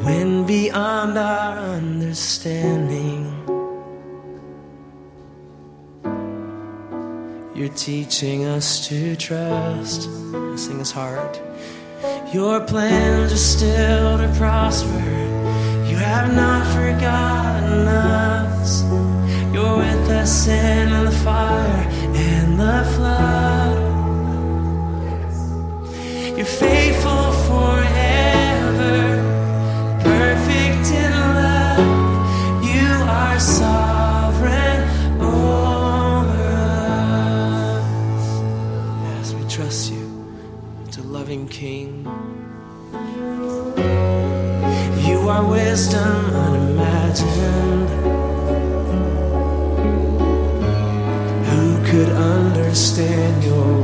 when beyond our understanding. You're teaching us to trust. Sing this hard. Your plans are still to prosper. You have not forgotten us. You're with us in the fire and the flood. You're faithful forever, perfect in love. You are sovereign over us. Yes, we trust you, it's a loving King. You are wisdom unimagined. Who could understand your